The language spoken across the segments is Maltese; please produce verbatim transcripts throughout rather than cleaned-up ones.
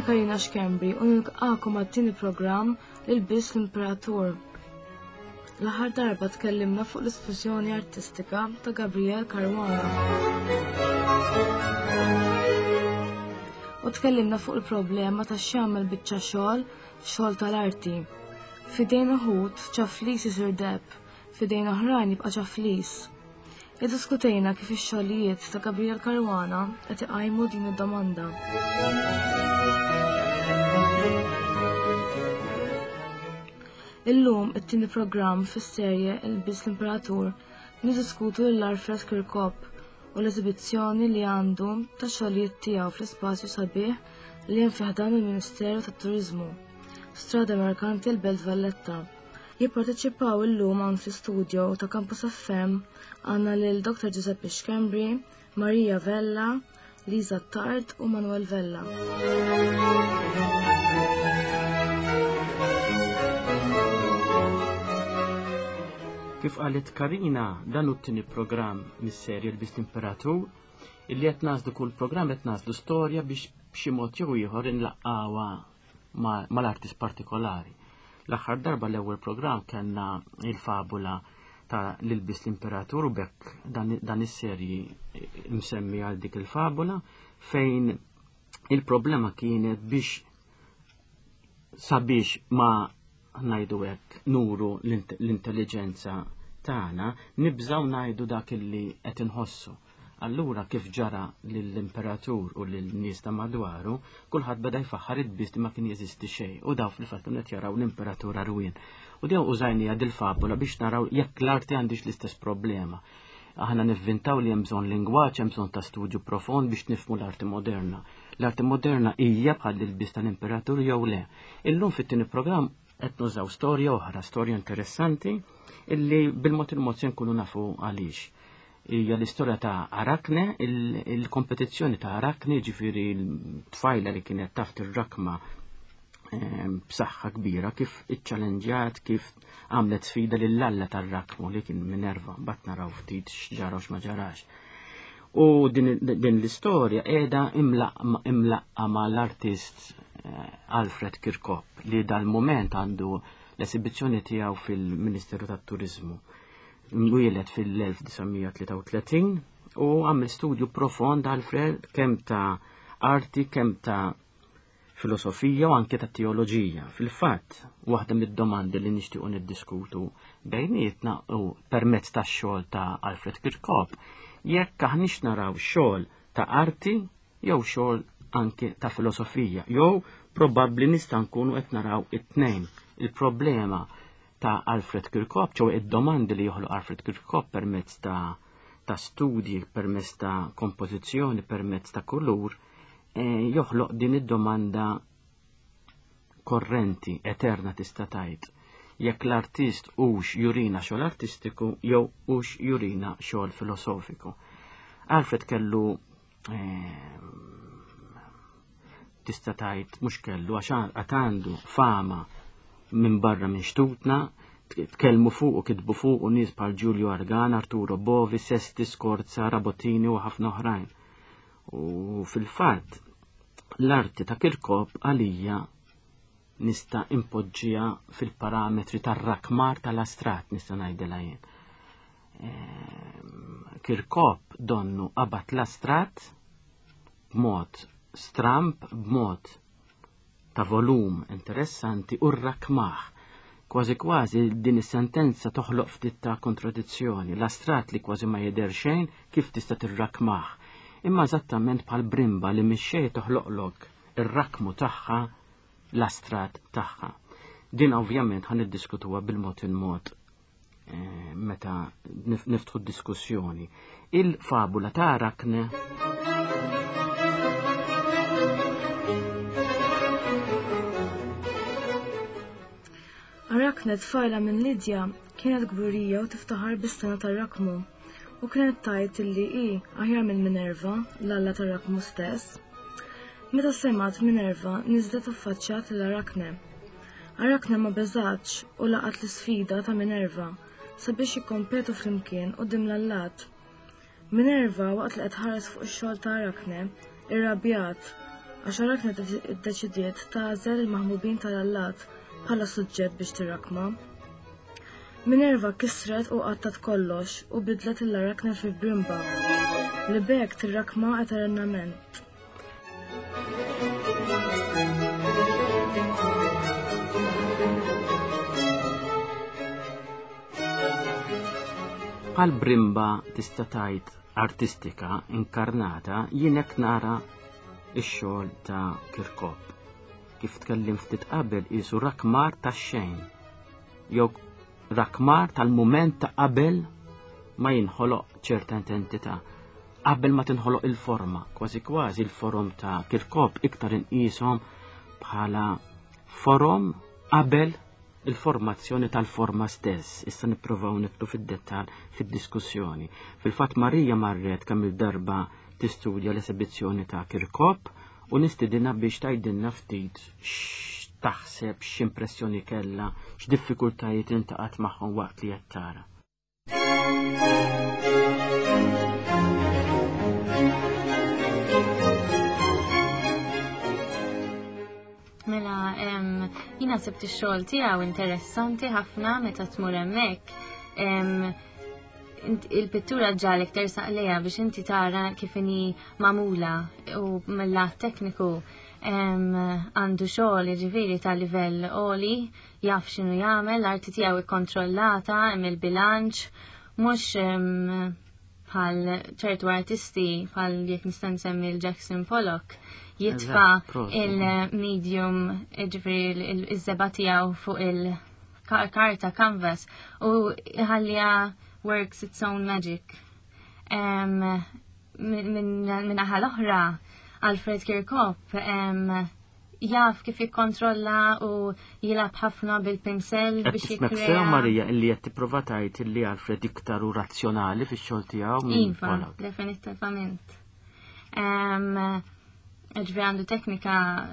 Karina Xkembri u nilqakom għat-tieni programm lil Biss l-Imperatur. L-aħħar darba tkellimna fuq l-esplosjoni artistika ta' Gabriel Caruana. U tkellimna fuq il-problema ta' x'jagħmel biċċa xogħol xogħol tal-arti. Fidejn uħud ċaflis isir deb, fidejn oħrajn jibqa' ċaflis. Iddiskutejna kif ix-xogħlijiet ta' Gabriel Caruana qed iqajmu din id-domanda. Illum it-tieni programm fis-serje Il-Biss l-Imperatur niddiskutu l-Alfred Kirkop u l-eżibizzjoni li għandu ta' xogħlijiet tiegħu fl-ispazju sabiħ li hemm fih dan il-Ministeru tat-Turiżmu, Strada Merkanti l-Belt Valletta. Jipparteċipaw illum hawn fl-istudju ta' Campus F M għandna lil Doktor Giuseppe Xkembri, Marija Vella, Liza Tard u Manuel Vella. Kif qalet Karina, dan hu t-tieni programm mis-serje Il-Biss l-Imperatur, illi qed nażlu kull programm qed nażlu storja biex b'xi mod jew ieħor inlaqqawha mal-artist partikolari. L-aħħar darba l-ewwel programm kellna il-fabula ta' l-Biss l-Imperatur u bekk dan is-serji msemmi għal dik il-fabula fejn il-problema kienet biex sabiex ma ngħidu hekk nuru l-intelligenza tagħna nibżgħu ngħidu dak illi qed inħossu. Allura kif ġara lill-Imperatur u lin-nies ta' madwaru, kulħadd beda jfaħħar il-biss li ma kien jeżisti xejn u daw fil-fatt qed jaraw l-Imperatur arwien. U dew użajnija dil-fabula biex naraw jekk l-arti għandix l-istess problema. Aħna nivvintaw li hemm bżonn lingwaġġ, hemm bżonn ta' studju profond biex nifhmu l-arti moderna. L-arti moderna hija bħal il-biss tal-Imperatur jew le. Illum fit-tieni programm qed nużaw storja oħra, storja interessanti, illi bil-mod il-mod se nkunu nafu għaliex. Hija l-istorja ta' Arakne, il-kompetizzjoni ta' Arakne, ġifieri l-tfajla li kienet taħt ir-rakma b'saħħa kbira, kif iċċalenġjat, kif għamlet sfida lill-alla tar-rakmu li kien Minerva, bat naraw ftit x'ġara u x'ma ġarax. U din l-istorja qiegħda imlaqqa mal-artist Alfred Kirkop li dal-moment għandu l-esibizzjoni tiegħu fil-Ministeru tat-Turiżmu. Mwieled fil-elf tisa' tlieta u tletin u għamel studju profond Alfred kemm ta' arti, kemm ta' filosofija u anke ta' teoloġija. Fil-fatt, waħda mid-domandi li nixtiequ niddiskutu bejnietna u permezz tax-xogħol ta' Alfred Kirkop jekk aħniex naraw xogħol ta' arti jew xogħol anke ta' filosofija, jew probabbli nista' nkunu qed naraw it-tnejn. Il-problema ta' Alfred Kirkop, ċew id-domandi li joħloq Alfred Kirkop permezz ta' ta' studji, permezz ta' kompożizzjoni, permezz ta' kulur, e, joħloq din id-domanda korrenti, eterna tista' tgħid. Jekk l-artist hux jurina xogħol artistiku jew hux jurina xogħol filosofiku. Alfred kellu e, tista' tgħid mhux kellu għax għandu fama minn barra minn xtutna, tkellmu fuq u kitbu fuq u nies bħal Giulio Argan, Arturo Bovi, Sesti Skorza, Rabottini u ħafna oħrajn. U fil-fatt l-arti ta' Kirkop għalija nista' impoġġija fil-parametri tar-rakmar tal-astrat nista' ngħidilha jien. Kirkop donnu qabad l-astrat b'mod stramp, b'mod ta' volum interessanti u rrakmaħ. Kważi kważi din is-sentenza toħloq ftit ta' kontradizzjoni. L-astrat li kważi ma jidher xejn kif tista' tirrakmaħ. Imma eżattament bħal brimba li mix-xejn toħloqlok ir-rakmu tagħha l-astrat tagħha. Din ovvjament ħan niddiskutuha bil-mod il-mod eh, meta niftħu d-diskussjoni. Il-fabula ta' Arakne Arakne tfajla minn Lidja kienet gburija u tiftaħar bis-sena tar-rakmu u kienet tajt illi hi aħjar minn Minerva, l-alla tar-rakmu stess. Meta semat Minerva niżlet affaċċjat lil Arakne. Arakne ma beżatx u laqat l-isfida ta' Minerva sabiex jikkompetu flimkien quddiem l-allat. Minerva waqt li qed ħares fuq ix-xogħol ta' Arakne irrabjat għax Arakna iddeċidiet tagħżel il-maħmubin tal-Allat bħala suġġett biex tirrakma. Minerva kisret u qattat kollox u bidlet l-Arakna fi Brimba li bekk tirrakma eternament. Bħal Brimba tista' tgħid artistika inkarnata jien hekk nara x-xogħol ta' Kirkop. Kif tkellim ftit qabel qisu rakmar tax-xejn. Jew rakmar tal-mument ta' qabel ma jinħoloq ċerta entità. Qabel ma tinħoloq il-forma, kważi kważi il-forum ta' Kirkop iktar inqishom bħala forum qabel il-formazzjoni tal-forma stess. Issa nippruvaw nitlu fid-dettall fid-diskussjoni. Fil-fatt Marija marret kemm il-darba tistudja l-esibizzjoni ta' Kirkop u nistidina biex tgħidilna ftit x'taħseb, x'impressjoni kellha, x'diffikultajiet intaqat magħhom waqt li qed tara. Mela, jina sebt ix-xogħol tiegħu interessanti ħafna meta tmur hemmhekk. Il-pittura ġalek tersaq lejha biex inti tara kif inhi magħmula u mill-lat tekniku għandu xogħol jiġifieri ta' livell għoli, jaf x'inhu jagħmel, l-arti tiegħu ikkontrollata, hemm il-bilanċ, mhux bħal ċertu artisti bħal jekk nista' nsemmi l-Jackson Pollock jitfa il-medium ġifiri il-żeba tiegħu fuq il-karta canvas u ħallija works its own magic. Minn aħal oħra Alfred Kirkop jaf kif jikkontrolla u jilab ħafna bil-pinsel biex jikkrea. Sew Marija illi qed tipprova tgħid illi Alfred iktar u razzjonali fix-xogħol tiegħu minn Pollock. Definitivament. Ġvi għandu teknika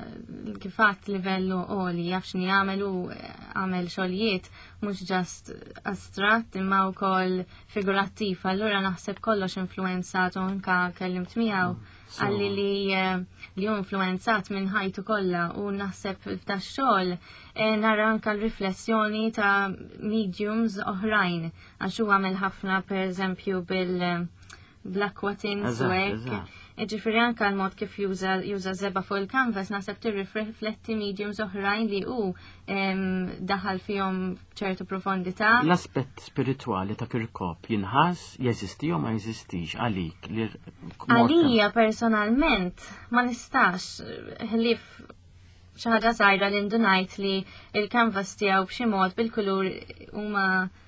kifat livellu għoli, jafx ni għamelu għamel xogħlijiet mhux ġast astratt imma wkoll figurattiv. Allura naħseb kollox influenzat u anka kellimt miegħu għalli li li hu influenzat minn ħajtu kollha u naħseb f'dax xogħol nara anka l-riflessjoni ta' mediums oħrajn għax hu għamel ħafna pereżempju bil-aquatins u hekk. Ġifiri anka l-mod kif juża zeba fuq il-canvas naħseb tirrifletti mediums oħrajn li hu daħal fihom ċertu profondità. L-aspett spirituali ta' Kirkop jinħass jeżisti jew ma jeżistix għalik li għalija personalment ma nistax ħlif xi ħaġa żgħira li ndunajt li il-canvas tiegħu b'xi mod bil-kulur huma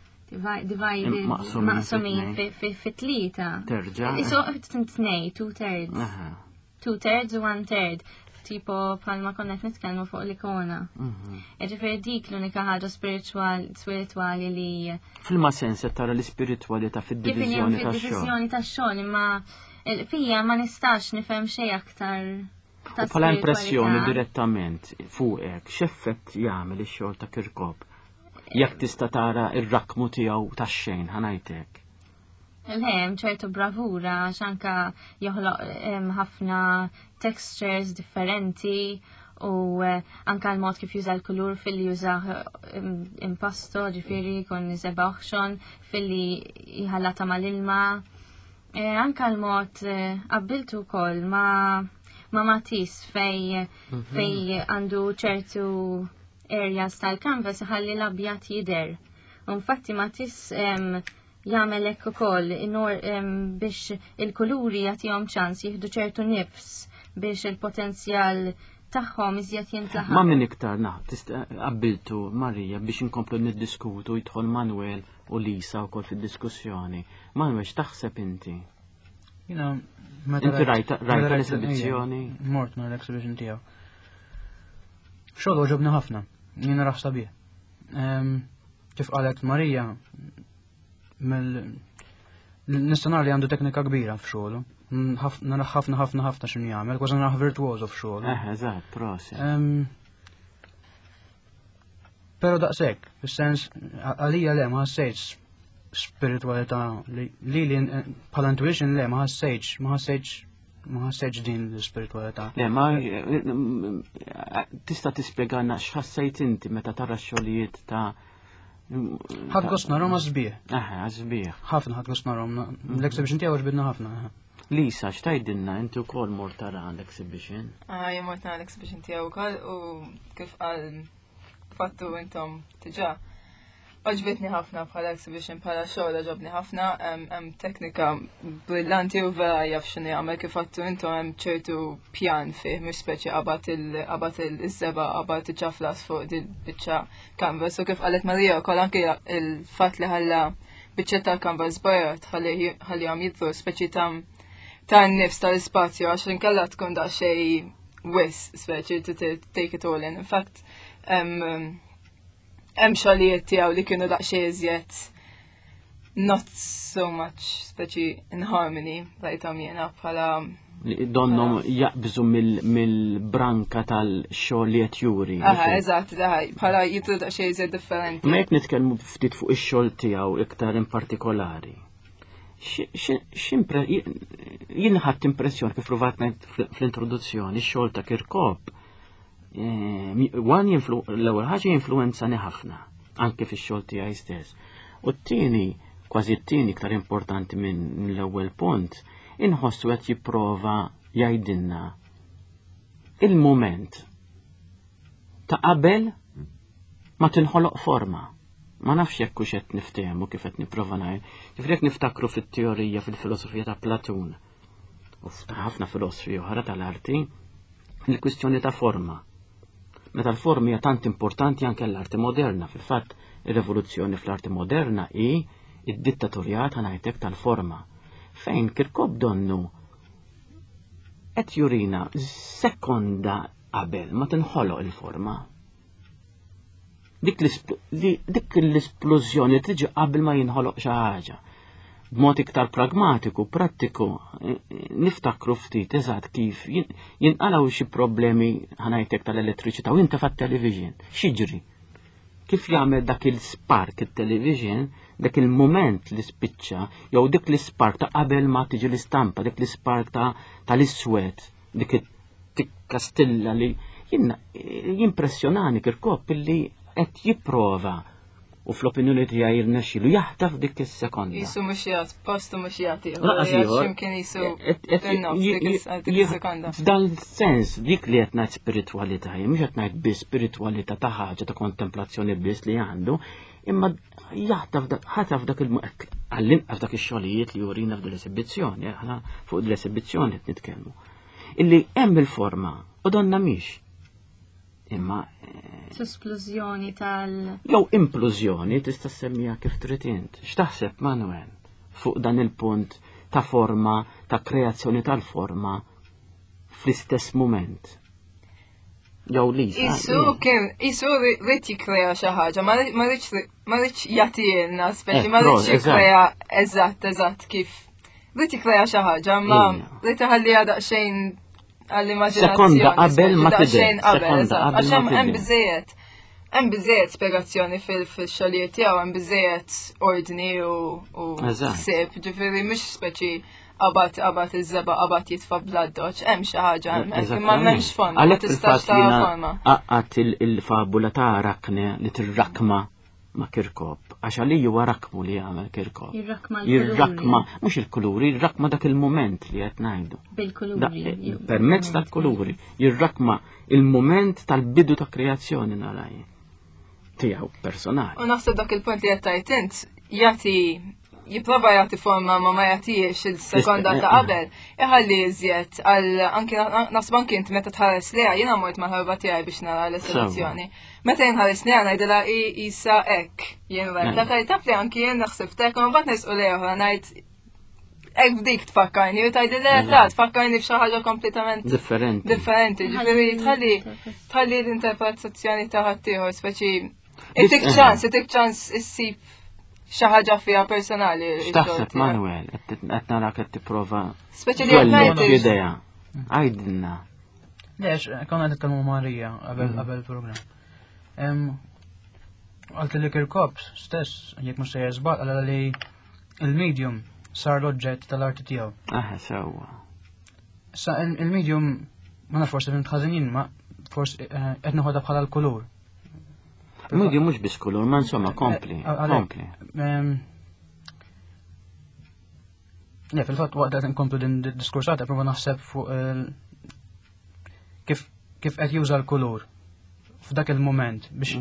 divided maqsumin fi tlieta. Terġa'. Isu tnej, two thirds. Two thirds u one third. Tipo palma konna qed nitkellmu fuq l-ikona. Ġifieri dik l-unika ħaġa spirituali li fil-ma sens qed tara l-ispiritwalità fid-diviżjoni tax-xogħol. Fid-diviżjoni tax-xogħol imma fija ma nistax nifhem xejn aktar. U bħala impressjoni direttament fuqek, x'effett jagħmel ix-xogħol ta' Kirkop? Jekk tista' tara r-rakmu tiegħu tax-xejn ħanajtek. Hemm ċertu bravura x'anka joħloq ħafna textures differenti u anka l-mod kif juża l-kulur fil-li juża impasto ġifieri jkun iżeba oħxon fil-li jħallata mal-ilma. Anka l-mod qabbiltu wkoll ma' ma' Matisse fej fej għandu ċertu areas tal-canvas ħalli l-abjad jidher. Infatti Matisse jagħmel hekk ukoll biex il-kuluri jagħtihom ċans jieħdu ċertu nifs biex il-potenzjal tagħhom iżjed jintlaħaq. Ma' min iktar naħ qabbiltu Marija biex inkomplu niddiskutu jidħol Manuel u Lisa wkoll fid-diskussjoni. Manuel x'taħseb inti? Inti rajta l-esibizzjoni? Mort ma l-exhibition tiegħu. Xogħol ġobni ħafna. Jiena raħ sabiħ. Kif qalet Marija, nista' nara li għandu teknika kbira f'xogħlu. Nara ħafna ħafna ħafna x'inhu jagħmel, kważi naraħ virtuoso f'xogħlu. Eh, eżatt, prosi. Però daqshekk, fis-sens għalija le ma ħassejtx spiritualità li li bħala intuition le ma ħassejtx, ma ħassejtx ma ħassejġ din l-spiritualità. Le, ma tista' tispjegana x'ħassejt inti meta tara x-xogħlijiet ta' ħadd gost narhom għażbieħ. Aha, għażbieħ. Ħafna ħadd gost narhom. L-exhibition tiegħu ġbidna ħafna. Lisa, x'tajdilna inti wkoll mort tara l-exhibition? Ah, jien mort nara l-exhibition tiegħu wkoll u kif qal fattu intom diġà. Oġbitni ħafna bħala exhibition bħala xogħol ġobni ħafna, hemm teknika brillanti u vera jaf x'inhi jagħmel kif fattu intom hemm ċertu pjan fih mhux speċi qabad il-qabad il-seba qabad iċaflas fuq il-biċċa canvas u kif qalet Marija wkoll anke il-fatt li ħalla biċċa tal-canvas bajat ħallihom jidhru speċi ta' tan-nifs tal-ispazju għax inkella tkun daqsxejn wis speċi to take it all in. In fact, hemm xogħlijiet tiegħu li kienu daqsxejn iżjed not so much speċi in harmony rajthom jiena bħala donnom jaqbżu mill-branka tal-xogħol li qed juri. Aha, eżatt, bħala jidhru daqsxejn iżjed differenti. Ma jekk nitkellmu ftit fuq ix-xogħol tiegħu iktar in partikolari. Jien ħadd impressjoni kif pruvat ngħid fl-introduzzjoni x-xogħol ta' Kirkop. Wan l-ewwel ħaġa jinfluwenzani ħafna anke fix-xogħol tiegħi stess. U t-tieni, kważi t-tieni iktar importanti minn l-ewwel punt, inħossu qed jipprova jgħidilna il-mument ta' qabel ma tinħoloq forma. Ma nafx jekk hux qed niftehmu kif qed nipprova ngħid. Ġifieri jekk niftakru fit-teorija fil-filosofija ta' Platun u ħafna filosofi oħra tal-arti, il-kwistjoni ta' forma. Meta l-forma hija tant importanti anke l-arti moderna, fil-fatt ir-revoluzzjoni fl-arti moderna hi id-dittatorjat ngħidlek tal-forma. Fejn Kirkop donnu qed jurina sekonda qabel ma tinħoloq il-forma. Dik l-esplużjoni tiġi qabel ma jinħoloq xi ħaġa. B'mod iktar pragmatiku, prattiku, niftakru ftit eżatt kif jinqalaw xi problemi ħanajtek tal-elettriċità u inta fat-television. X'jiġri? Kif jagħmel dak il-spark it-television, dak il-moment li spiċċa, jew dik l-ispark ta' qabel ma tiġi l-istampa, dik l-ispark ta' tal-iswed, dik it-kastilla li jimpressjonani Kirkop illi qed jipprova u fl-opinjoni tiegħi jirnexxielu jaħtaf dik is-sekonda. Jisu mhux jagħt postu mhux jagħti. X'imkien jisu dik is-sekonda. F'dan il-sens dik li qed ngħid spiritwalità, mhux qed ngħid biss spiritwalità ta' ħaġa ta' kontemplazzjoni biss li għandu, imma jaħtaf ħataf dak il-muqek għall-inqas dak ix-xogħlijiet li jurina f'dil-esibizzjoni, aħna fuq l-esibizzjoni qed nitkellmu. Illi hemm il-forma u donna mhix. Imma Sosplużjoni tal jew implużjoni tista' semmija kif trid int. X'taħseb Manuel fuq dan il-punt ta' forma, ta' kreazzjoni tal-forma fl-istess mument? Jew Lisa. Isu kien, isu rrid jikkrea xi ħaġa, ma rridx jagħtilna speċi, ma rridx jikkrea eżatt eżatt kif rrid jikkrea xi ħaġa, ma rrid iħalliha daqsxejn għall-immaġinazzjoni. Sekonda qabel ma tidher. Għax hemm biżejjed hemm biżejjed spjegazzjoni fil-xogħlijiet tiegħu, hemm biżejjed ordni u ħsieb, ġifieri mhux speċi qabad qabad iż-żeba qabad jitfa' bladdoċ, hemm xi ħaġa hemmhekk, imma m'hemmx forma, ma tistax tara forma. Qaqqat il-fabula ta' Arakne li tirrakma ma' Kirkop, għax għalli huwa rakmu li jagħmel Kirkop. Jirrakma Jirrakma, mhux il-kuluri, jirrakma dak il-mument li qed ngħidu. Bil-kuluri. Permezz tal-kuluri, jirrakma il-mument tal-bidu ta' kreazzjoni naraj tiegħu personali. U naħseb dak il-punt li qed tajt int jagħti jipprova jagħti forma ma ma jagħtihiex il-sekonda ta' qabel, iħalli iżjed għal anke naħseb anke int meta tħares liha jiena mort mal-ħarba tiegħi biex nara l-esibizzjoni. Meta jinħares liha ngħidilha isa hekk jien rajta taf li anke jien naħsibtek u mbagħad nisqu lejha oħra ngħid hekk b'dik tfakkarni u tgħidilha la tfakkarni f'xi ħaġa kompletament differenti. Differenti, ġifieri tħalli tħalli l-interpretazzjoni ta' ħaddieħor speċi itik ċans, itik ċans issib xi ħaġa fiha personali. X'taħseb Manuel qed narak qed tipprova speċjalment idea. Għajdilna. Lex, konna nitkellmu Marija qabel qabel il-programm. Għalt li Kirkop stess, jekk mhux se jeżbaq, għal li il-medium sar l-oġġett tal-arti tiegħu. Aħ sewwa. Sa il-medium ma nafx forsi fint ħażinin ma forsi qed noħodha bħala l-kulur. Medium mhux biss kulur, ma insomma kompli. Kompli. Le, fil-fatt waqt qed inkomplu din id-diskursata prova naħseb fuq kif kif qed juża l-kulur f'dak il-moment biex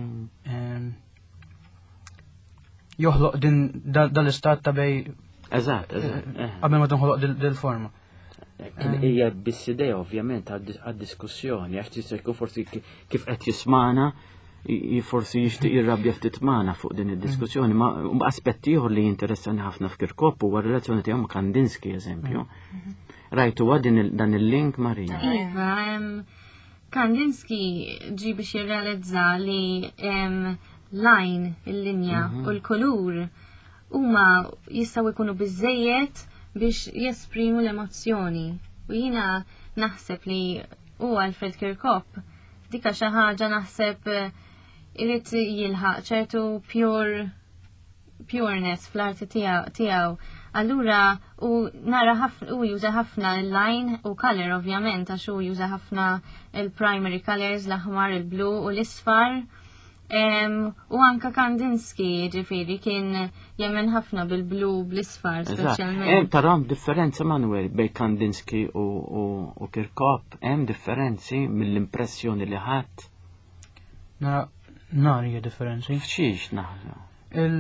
joħloq din dal-istat ta' bej. Eżatt, eżatt. Qabel ma tinħoloq dil-forma. Hija biss idea ovvjament għad-diskussjoni, għax tisek forsi kif qed jismana, forsi jixtieq jirrabja ftit magħna fuq din id-diskussjoni, ma aspetti ieħor li jinteressani ħafna f'Kirkop huwa r-relazzjoni tiegħu ma' Kandinsky eżempju. Rajtu dan il-link Marija. Iva, Kandinsky ġi biex jirrealizza li line, il-linja u l-kulur huma jistgħu jkunu biżejjed biex jesprimu l-emozzjoni. U jiena naħseb li u Alfred Kirkop dika xi ħaġa naħseb irid jilħaq ċertu pure pureness fl-arti tiegħu. Allura u nara ħafna u juża ħafna l-line u color ovvjament għax u juża ħafna il-primary colors l-aħmar, il-blu u l-isfar. Um, u anka Kandinsky ġifiri kien jemmen ħafna bil-blu bl-isfar specialment. Hemm taram differenza Manuel bej Kandinsky u, u, u Kirkop, hemm differenzi mill-impressjoni li ħadd. Nara nar hija differenzi. F'xiex naħseb. Il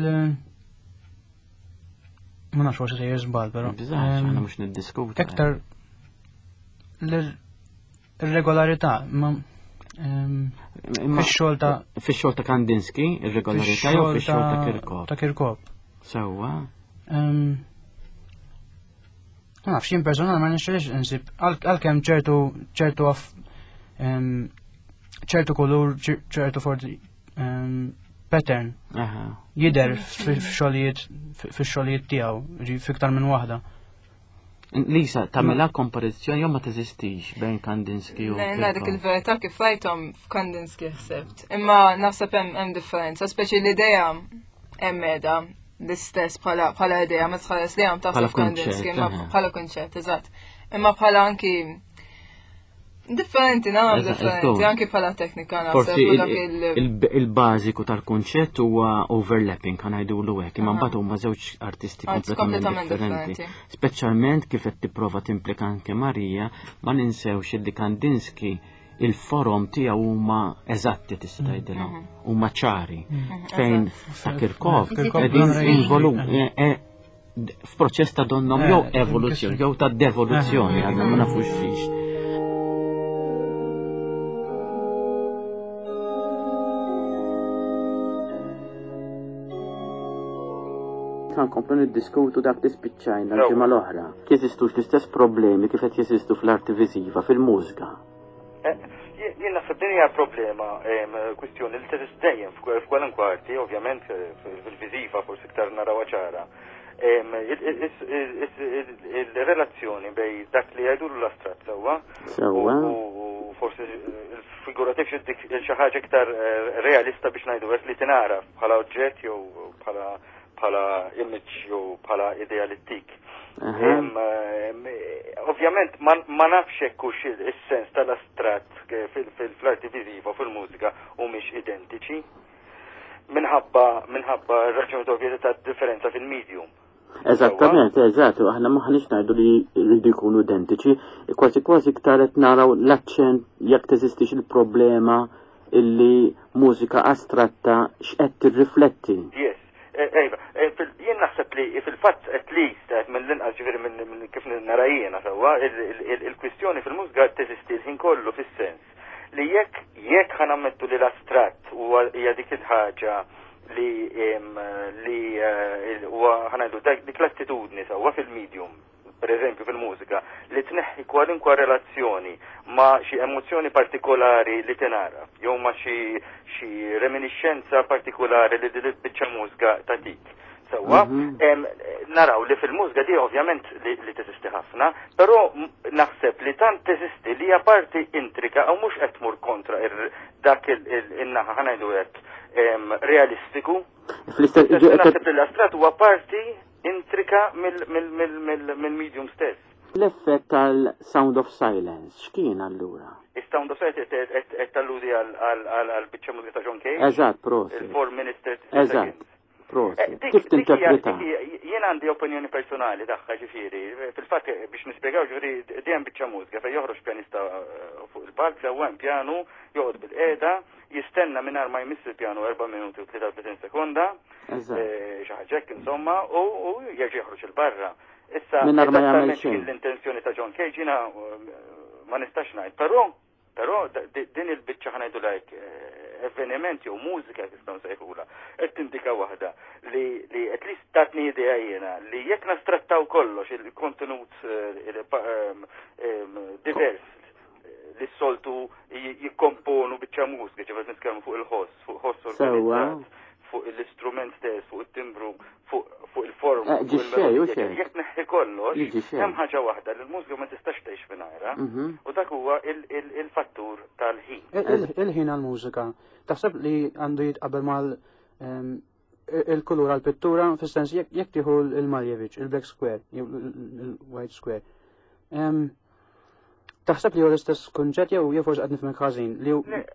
ma nafx forsi se jiżbal però. Biżgħax aħna mhux niddiskutu. Aktar l-regolarità ma Fix-xogħol ta' fix-xogħol ta' Kandinsky, ir-regolarità jew fix-xogħol ta' Kirkop. Ta' Kirkop. Sewwa. Ma nafx jien personal ma nixtiex insib għalkemm ċertu ċertu ċertu kulur, ċertu forti pattern jidher fix-xogħlijiet fix-xogħlijiet tiegħu fiktar minn waħda. Lisa, tamela komparazzjoni jew ma teżistix bejn Kandinsky u Kirkop? Dik il-verità kif rajthom f'Kandinsky ħsebt. Imma naħseb hemm differenza, speċi l-idea hemm qiegħda l-istess bħala idea ma tħares li hemm taħseb Kandinsky imma bħala kunċett, eżatt. Imma bħala anki differenti, nagħmel differenti, anki bħala teknika naħseb. Il-bażiku tal-kunċett huwa overlapping kan ngħidulu hekk, imma mbagħad huma żewġ artisti kompletament differenti. Speċjalment kif qed tipprova timplika anke Marija, ma ninsewx li Kandinsky il-forom tiegħu huma eżatti tista' tgħidilhom, huma ċari. Fejn ta' Kirkop qegħdin involuti f'proċess ta' donnom jew evoluzzjoni jew ta' devoluzzjoni, għadna ma nafux fiex. Nkomplu niddiskutu dak li spiċċajna l-ġimgħa l-oħra. Jeżistux l-istess problemi kif qed jeżistu fl-arti viżiva fil-mużika. Jien naħseb din hija problema, kwistjoni li teżist dejjem f'kwalunkwe arti, ovvjament fil-viżiva forsi iktar narawha ċara. Il-relazzjoni bej dak li jgħidulu l-astrat sewwa u forsi il-figurativ xi ħaġa iktar realista biex ngħidu hekk li tingħara bħala oġġett jew bħala bħala image jew bħala idealittik. Ovvjament ma nafx hekk hux is-sens tal-astratt fil-arti viżiva u fil-mużika humiex identiċi minħabba minħabba r-raġuni ovvjament tad-differenza fil-medium. Eżattament, eżattu, aħna ma ħanix ngħidu li jridu jkunu identiċi, kważi kważi iktar qed naraw l-aċċent jekk teżistix il-problema illi mużika astratta x'qed tirrifletti. Yes. Ejba, jien naħseb li fil-fatt at least mill-inqas ġifieri minn kif narajjena sewwa il-kwistjoni fil-mużika teżisti l-ħin kollu fis-sens li jekk jekk ħanammettu li l-astratt huwa hija dik il-ħaġa li li huwa ħanajdu dik l-attitudni sewwa fil-medium, pereżempju fil-mużika, li tneħħi kwalinkwa relazzjoni ma' xi emozzjoni partikolari li tingħara, jew ma' xi xi reminiscenza partikolari li din biċċa mużika tatik. Sewwa, naraw li fil-mużika di ovvjament li teżisti ħafna, però naħseb li tant teżisti li hija parti intrika u mhux qed tmur kontra dak in-naħa ħanajdu hekk realistiku. Naħseb li l-astrat huwa parti intrika mill-medium stess. L-effett tal-Sound of Silence, x'kien allura? Is-Sound of Silence qed talludi għal biċċa mużika ta' John Cage. Eżatt, prosi. Il-four minutes thirty Eżatt, prosi. Kif tinterpreta? Jien għandi opinjoni personali tagħha ġifieri. Fil-fatt biex nispjegaw ġifieri dejjem biċċa mużika fejn joħroġ pjanista fuq il-palk sewwa pjanu, joqgħod bil-qiegħda, jistenna mingħajr ma jmiss il-pjanu erba' minuti u tlieta u sekonda. Xi ħaġa hekk insomma u jerġa' joħroġ il-barra. Issa eżattament l-intenzjoni ta' John Cage jiena ma nistax ngħid, però però din il-biċċa ħanajdu lajk avvenimenti u mużika tistgħu nsejħula qed tindika waħda li li at least tatni idea jiena li jekk nastrattaw kollox il-kontenut divers li s-soltu jikkomponu biċċa mużika ġifier nitkellmu fuq il-ħoss, fuq ħoss organizzat, fuq l-istrument stess, fuq it-timbru, fuq il-form. Jekk neħħi kollox, hemm ħaġa waħda li l-mużika ma tistax tgħix mingħajrha u dak huwa il-fattur tal-ħin. Il-ħin għall-mużika. Taħseb li għandu jitqabel mal il-kulur għall-pittura fis-sens jekk tieħu il-Malevich, il-Black Square, il-White Square. Taħseb li hu l-istess kunċett jew jew forsi qed nifhmek ħażin li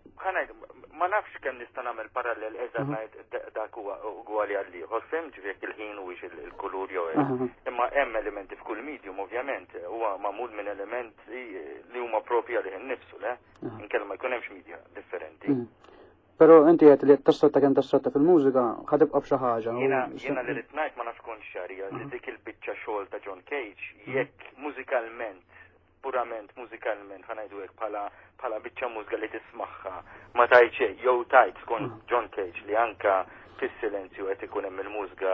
ma nafx kemm nista' nagħmel parallel eżatt ngħid dak huwa ugwali għal ieħor fim ġifier il-ħin huwiex il-kulur jew imma hemm elementi f'kull medium ovvjament huwa magħmul minn elementi li huma propri għalih innifsu le inkella ma jkun hemmx media differenti. Però inti qed li tassotta kemm tassotta fil-mużika ħadibqa' b'xi ħaġa. Jiena jiena li rid ngħid ma nafx tkun xarija li dik il-biċċa xogħol ta' John Cage jekk mużikalment purament mużikalment ħanajdu hekk bħala bħala biċċa mużika li tismaħħa ma tajt xejn jew tajt tkun John Cage li anka fis-silenzju qed ikun hemm il-mużika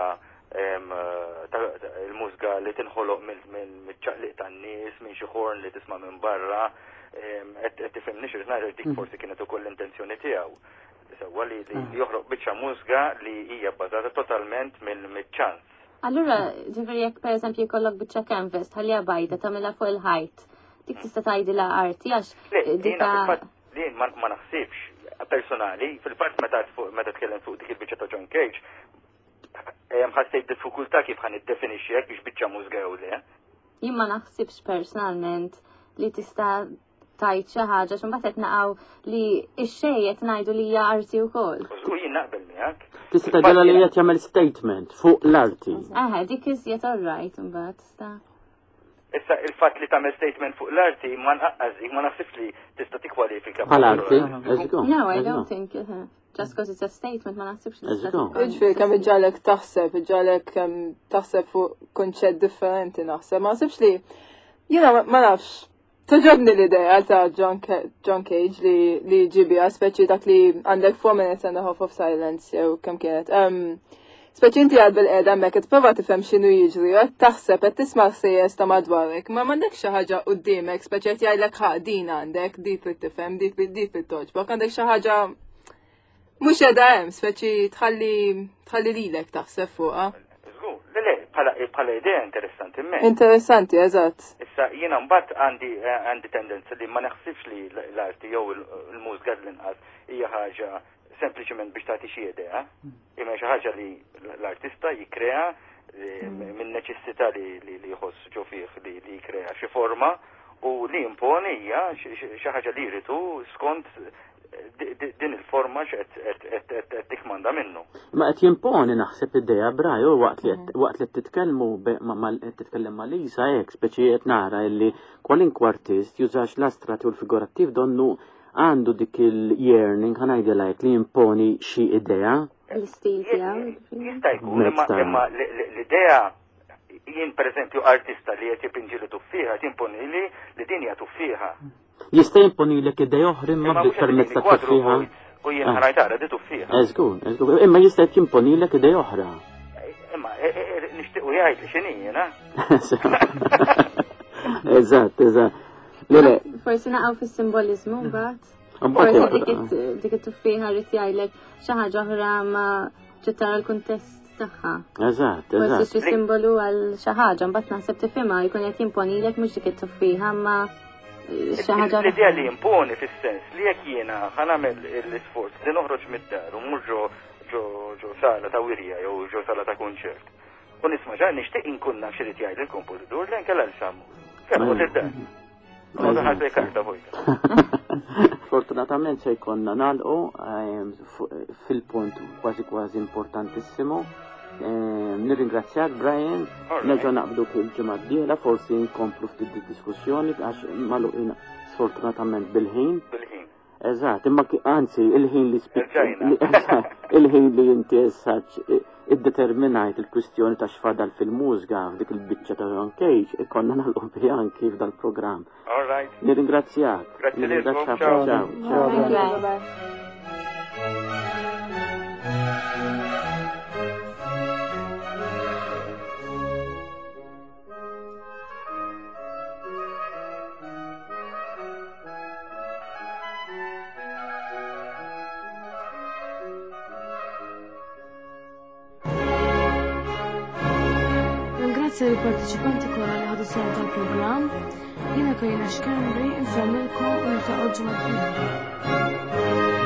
il-mużika li tinħoloq mill-ċaqliq tan-nies minn xi ħorn li tisma' minn barra qed tifhimni xi ngħid dik forsi kienet ukoll l-intenzjoni tiegħu. Sewwa li joħroq biċċa mużika li hija bbażata totalment mill-ċans. Allura, ġifieri jekk pereżempju jkollok biċċa canvas ħallija bajda tagħmilha fuq il-ħajt. Dik tista' tgħidilha arti għax dika li ma naħsibx personali fil-fatt meta meta tkellem fuq dik il-biċċa ta' John Cage hemm ħassejt diffikultà kif ħan iddefinixxi hekk biex biċċa mużika jew le. Jien ma naħsibx personalment li tista' tgħid xi ħaġa x'imbagħad qed naqgħu li x-xejn qed ngħidu li hija arti wkoll. U jien naqbel miegħek. Tista' tgħidilha li qed jagħmel statement fuq l-arti. Aha, dik iżjed all right imbagħad tista'. Issa il-fatt li tagħmel statement fuq l-arti ma nqaqqażik ma naħsibx li tista' tikkwalifika bħall-arti. No, I don't think uh, just because it's a statement ma naħsibx li tista' Iġifieri kemm iġġalek taħseb, iġġalek kemm taħseb fuq kunċett differenti naħseb. Ma naħsibx li jiena ma nafx. Toġobni l-idea ta' John Cage li li ġibija, speċi dak li għandek four minutes and a half of silence, jew kemm kienet. Speċi inti għad bil-qeda mek, t-prova tifhem x'inhu jiġri, għed taħseb, għed tisma' sejjes ta' madwarek, ma m'għandek xi ħaġa qudiemek, speċi qed jgħidlek ħaq din għandek, dik trid tifhem, dik dik trid toġbok, għandek xi ħaġa mhux qiegħda hemm, speċi tħalli tħalli lilek taħseb fuqha. Bħala idea interessanti me. Interessanti, eżatt. Issa jiena mbagħad għandi għandi tendenza li ma naħsibx li l-arti jew il-mużika l-inqas hija ħaġa sempliċement biex tagħti xi idea, imma xi ħaġa li l-artista jikkrea minn neċessità li jħoss ġo fih li jikkrea xi forma u li imponi hija xi ħaġa li jridu skont din il-forma x'qed tikmanda minnu. Ma qed jimponi naħseb idea braju waqt li waqt li titkellmu titkellem ma' Lisa hekk speċi qed nara illi kwalinkwa artist jużax l-astrat u l-figurattiv donnu għandu dik il-yearning ħanajdilha li jimponi xi idea. L-istil tiegħu. Jista' jkun imma l-idea jien pereżempju artista li qed jipinġili tuffiha timponi li li din hija tuffiha. Jista' jimponilek idea oħra imma permezz ta' tuffiha. U jien ħarajt ara di tuffiha. Eżgur, eżgur, imma jista' jimponilek idea oħra. Imma nixtiequ jgħid li x'inhi jiena. Eżatt, eżatt. Lele. Forsi naqgħu fis-simbolizmu mbagħad. Forsi dik it-tuffiha rrid jgħidlek xi ħaġa oħra ma ġittara l-kuntest tagħha. Eżatt, eżatt. Forsi xi simbolu għal xi ħaġa mbagħad naħseb tifhimha jkun qed jimponilek mhux dik it-tuffiha ma l-idea li jimponi fis-sens li jekk jiena ħanamel l-isforz li noħroġ mid-dar u mhux ġo sala ta' wirja jew ġo sala ta' kunċert. U nisma' ġa nixtieq inkun naf x'irid jgħid il-kompożitur li nkella l-sammu. Kellu tidda. Għodu ħalbej karta vojta. Fortunatament se jkonna nagħlqu fil-punt kważi kważi importantissimo. Nirringrazzjak Brian, nerġa' naqbdu il-ġimgħa d-dieħla forsi nkomplu ftit diskussjoni għax magħluqin sfortunatament bil-ħin. Bil-ħin. Eżatt, imma anzi il-ħin li il-ħin li inti essaċ iddeterminajt il-kwistjoni ta' xfadal fil-mużika f'dik il-biċċa ta' John Cage, ikonna nagħlqu biha anki f'dal-programm. All right. Nirringrazzjak. Grazzi lilkom. Ciao. Ciao. Ringrazzja l-partiċipanti kollha li ħadu sehem tal-programm. Jiena Karina Xkembri insemmilkom u niltaqgħu ġimgħa d-dieħla.